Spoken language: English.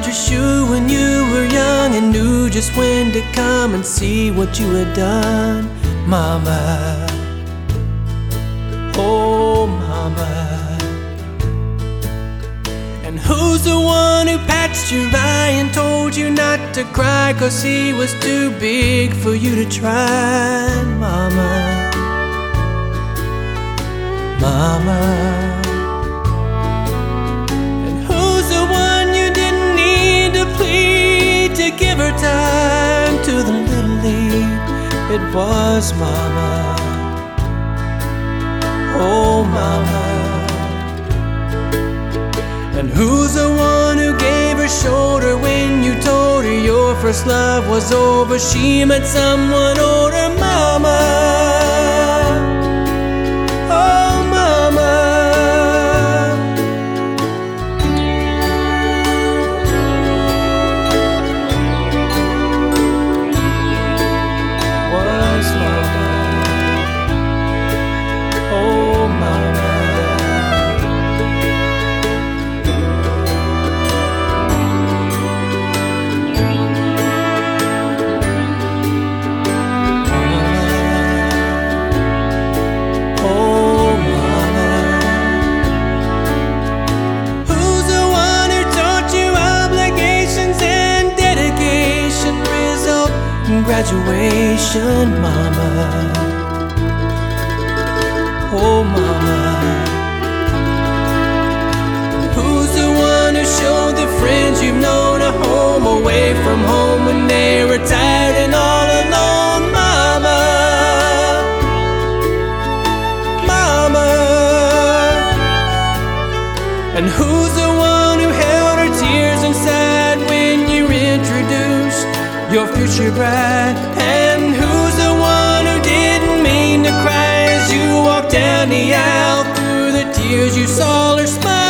your shoe when you were young and knew just when to come and see what you had done, Mama. Oh, Mama. And who's the one who patched your eye and told you not to cry 'cause he was too big for you to try, Mama? Mama. And who's the one you didn't need to plead to give her time to the little league? It was Mama. Oh, Mama. And who's the one who gave her shoulder when you told her your first love was over? She met someone older, Mama. Oh, Mama. Was Mama. Oh, Mama. Graduation, Mama. Oh, Mama. Who's the one who showed the friends you've known a home away from home when they were tired and all alone, Mama? Mama. And who's the one who held her tears inside when you introduced your future bride? And who's the one who didn't mean to cry as you walked down the aisle? Through the tears you saw her smile.